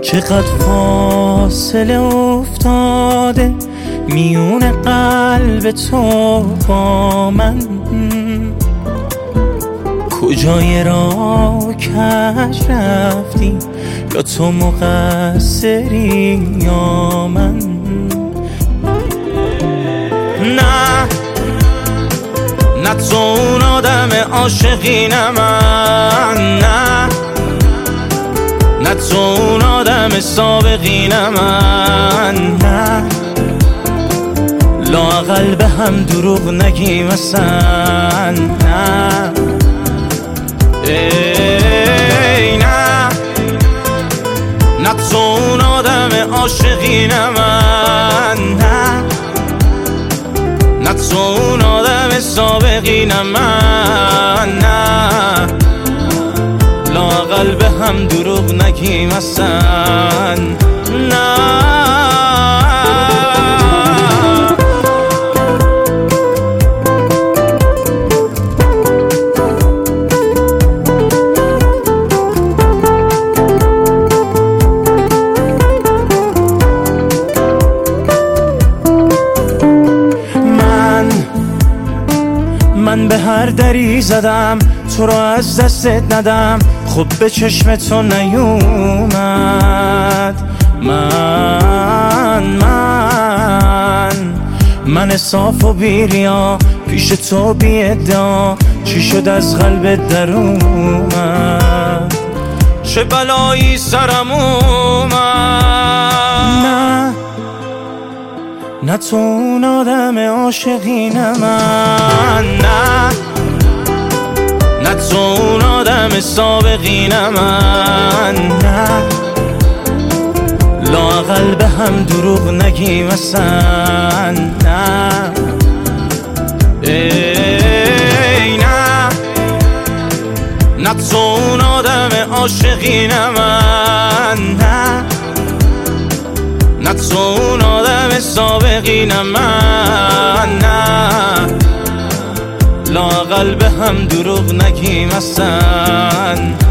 چقدر فاصله افتاده میون قلب تو با من، کجای راه کج رفتی، یا تو مقصری یا من؟ نه تو اون آدم عاشقی، نه من، نه تو اون آدم سابقی، نه من، نه لااقل به هم دروغ نگیم اصلا، نه ای نه، نه تو اون آدم عاشقی، نه من، نه تو اون آدم سابقی، نه من، نه لااقل به هم دروغ نگیم اصلا، نه. من به هر دری زدم تو رو از دستت ندم، خب به چشم تو نیومد. من صاف و بیریا پیش تو بی ادعا، چی شد از قلبت در اومد؟ چه بلایی سرم اومد؟ نه تو اون آدم عاشقی، نه من، نه تو اون آدم سابقی، نه من، نه لااقل به هم دروغ نگیم اصلا، نه ای نه، نه تو اون آدم عاشقی، نه من، نه تو اون آدم سابقی، نه من، نه لااقل به هم دروغ نگیم اصلا.